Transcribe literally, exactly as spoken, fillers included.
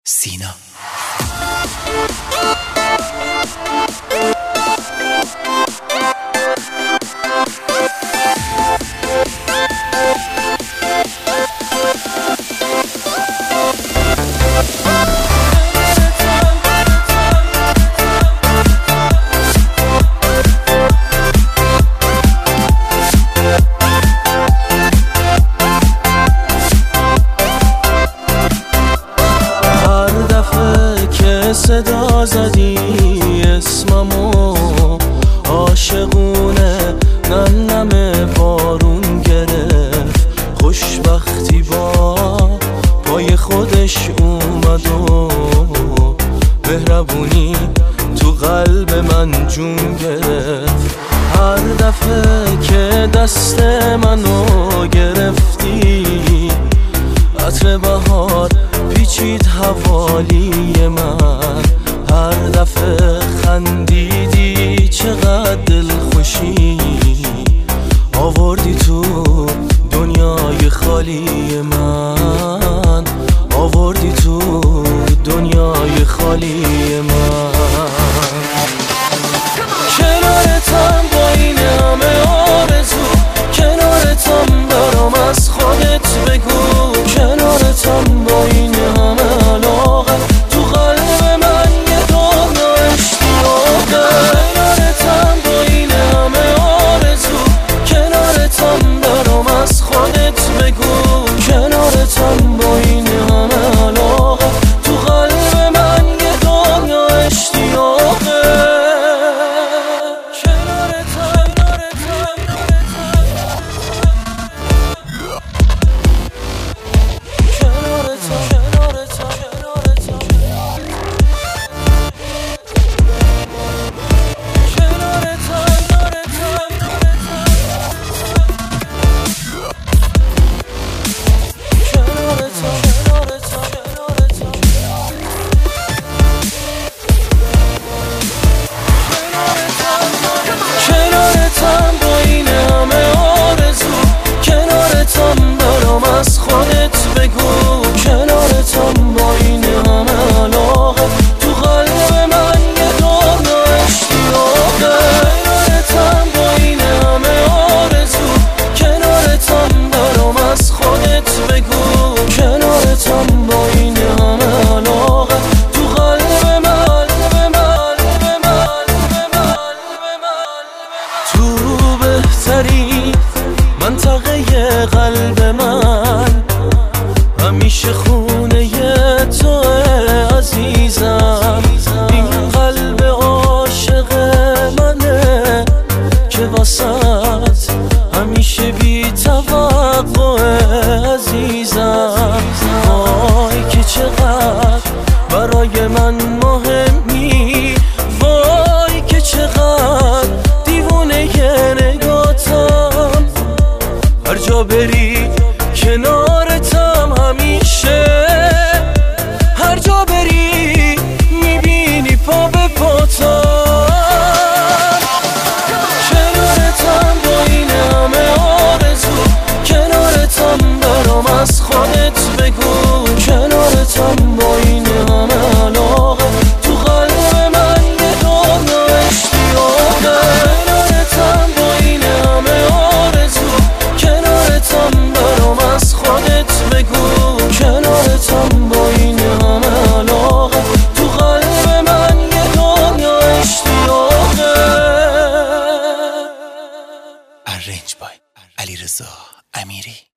سینا. صدا زدی اسممو عاشقونه، نم نم بارون گرفت، خوشبختی با پای خودش اومد و مهربونی تو قلب من جون گرفت. هر دفعه که دست منو گرفتی، عطر بهار پیچید حوالی من، هر دفعه خندیدی چقدر دل خوشی آوردی تو دنیای خالی من، آوردی تو دنیای خالی من. کنارتم با این همه آرزو، کنارتم برام از خودت بگو، کنارتم با این همه علاقه، تو قلب من یه دنیا اشتیاقه. کنارتم با این همه آرزو، کنارتم برام از خودت بگو، کنارتم با این همه علاقه، تو قلب من یه دنیا اشتیاقه. از خودت بگو، کنارتم با این همه علاقه، تو قلب من یه دنیا اشتیاقه. کنارتم با این همه آرزو، کنارتم برام از خودت بگو، کنارتم با این همه علاقه، تو قلب من، قلب من، قلب من، قلب من. تو بهترین منطقه قلب من، همیشه خونه تو عزیزم. این قلب عاشق منه که واسط همیشه بی توقع عزیزم. وای که چقدر برای من مهمی، وای که چقدر دیوونه نگاتم، هر جا بری کنارتم همیشه، هر جا بری میبینی پا به پاتم. کنارتم با این همه آرزو، کنارتم برام از خودت بگو، کنارتم با این همه علاقه، تو قلب من یه دنیا اشتیاقه. کنارتم با این همه آرزو، کنارتم برام از خودت بگو، کنارتم با این همه علاقه، تو قلب من یه دنیا اشتیاقه. ارنج بای علیرضا امیری.